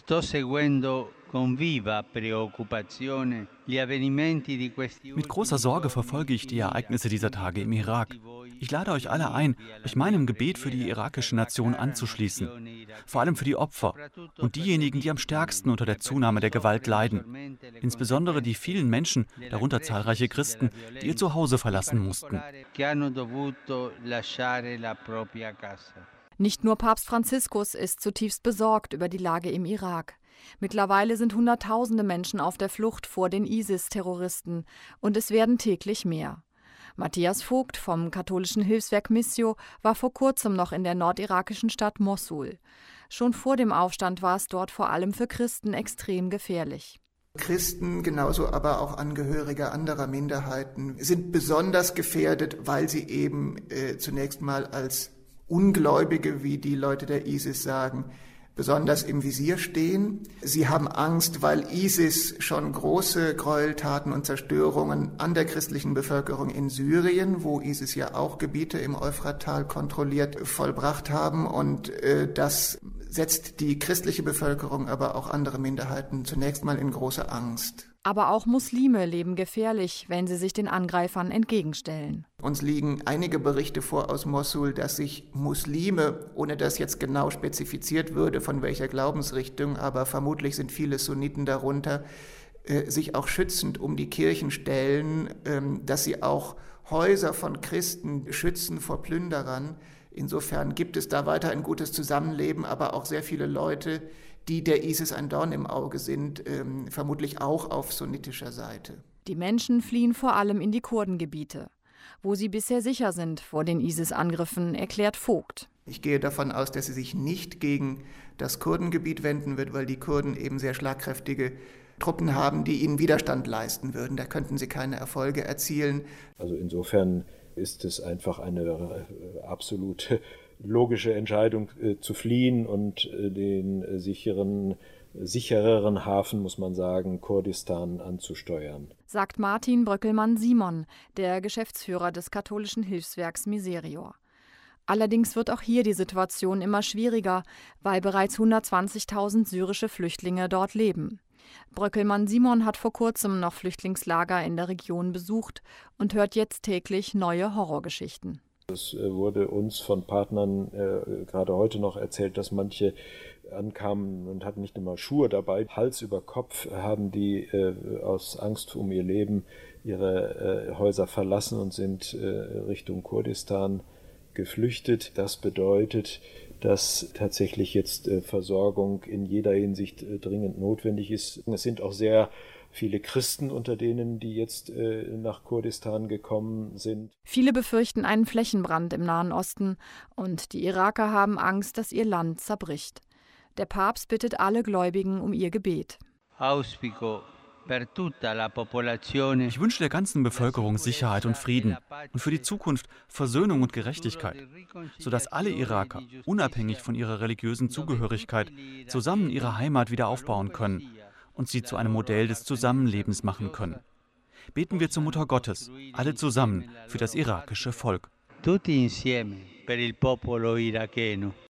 Sto seguendo con viva preoccupazione gli avvenimenti di questi Mit großer ultimi Sorge verfolge ich giorni die in Ereignisse Iran dieser e Tage im per tutti Irak. voi Ich lade euch alle ein, iscritti alla euch mia meinem Gebet für die preghiera irakische per la Nation cara anzuschließen. nazione Vor allem für die irachena, Opfer soprattutto und per le diejenigen, die am vittime stärksten unter der e per Zunahme chi der Gewalt soffre leiden. maggiormente le Insbesondere die conseguenze vielen Menschen, della darunter zahlreiche crescersi della Christen, die ihr violenza, Zuhause in verlassen mussten. particolare che hanno dovuto lasciare la propria casa. Nicht nur Papst Franziskus ist zutiefst besorgt über die Lage im Irak. Mittlerweile sind Hunderttausende Menschen auf der Flucht vor den ISIS-Terroristen und es werden täglich mehr. Matthias Vogt vom katholischen Hilfswerk Missio war vor kurzem noch in der nordirakischen Stadt Mossul. Schon vor dem Aufstand war es dort vor allem für Christen extrem gefährlich. Christen, genauso aber auch Angehörige anderer Minderheiten, sind besonders gefährdet, weil sie eben zunächst mal als Ungläubige, wie die Leute der ISIS sagen, besonders im Visier stehen. Sie haben Angst, weil ISIS schon große Gräueltaten und Zerstörungen an der christlichen Bevölkerung in Syrien, wo ISIS ja auch Gebiete im Euphrattal kontrolliert, vollbracht haben. Und das setzt die christliche Bevölkerung, aber auch andere Minderheiten zunächst mal in große Angst. Aber auch Muslime leben gefährlich, wenn sie sich den Angreifern entgegenstellen. Uns liegen einige Berichte vor aus Mossul, dass sich Muslime, ohne dass jetzt genau spezifiziert würde, von welcher Glaubensrichtung, aber vermutlich sind viele Sunniten darunter, sich auch schützend um die Kirchen stellen, dass sie auch Häuser von Christen schützen vor Plünderern. Insofern gibt es da weiter ein gutes Zusammenleben, aber auch sehr viele Leute, die der ISIS ein Dorn im Auge sind, vermutlich auch auf sunnitischer Seite. Die Menschen fliehen vor allem in die Kurdengebiete, wo sie bisher sicher sind vor den ISIS-Angriffen, erklärt Vogt. Ich gehe davon aus, dass sie sich nicht gegen das Kurdengebiet wenden wird, weil die Kurden eben sehr schlagkräftige Truppen haben, die ihnen Widerstand leisten würden. Da könnten sie keine Erfolge erzielen. Also insofern ist es einfach eine absolute logische Entscheidung zu fliehen und den sichereren Hafen, muss man sagen, Kurdistan anzusteuern. Sagt Martin Bröckelmann-Simon, der Geschäftsführer des katholischen Hilfswerks Miserior. Allerdings wird auch hier die Situation immer schwieriger, weil bereits 120.000 syrische Flüchtlinge dort leben. Bröckelmann-Simon hat vor kurzem noch Flüchtlingslager in der Region besucht und hört jetzt täglich neue Horrorgeschichten. Es wurde uns von Partnern gerade heute noch erzählt, dass manche ankamen und hatten nicht immer Schuhe dabei. Hals über Kopf haben die aus Angst um ihr Leben ihre Häuser verlassen und sind Richtung Kurdistan geflüchtet. Das bedeutet, dass tatsächlich jetzt Versorgung in jeder Hinsicht dringend notwendig ist. Es sind auch sehr viele Christen unter denen, die jetzt nach Kurdistan gekommen sind. Viele befürchten einen Flächenbrand im Nahen Osten und die Iraker haben Angst, dass ihr Land zerbricht. Der Papst bittet alle Gläubigen um ihr Gebet. Ich wünsche der ganzen Bevölkerung Sicherheit und Frieden und für die Zukunft Versöhnung und Gerechtigkeit, sodass alle Iraker, unabhängig von ihrer religiösen Zugehörigkeit, zusammen ihre Heimat wieder aufbauen können und sie zu einem Modell des Zusammenlebens machen können. Beten wir zur Mutter Gottes, alle zusammen, für das irakische Volk. Tutti insieme per il popolo iracheno.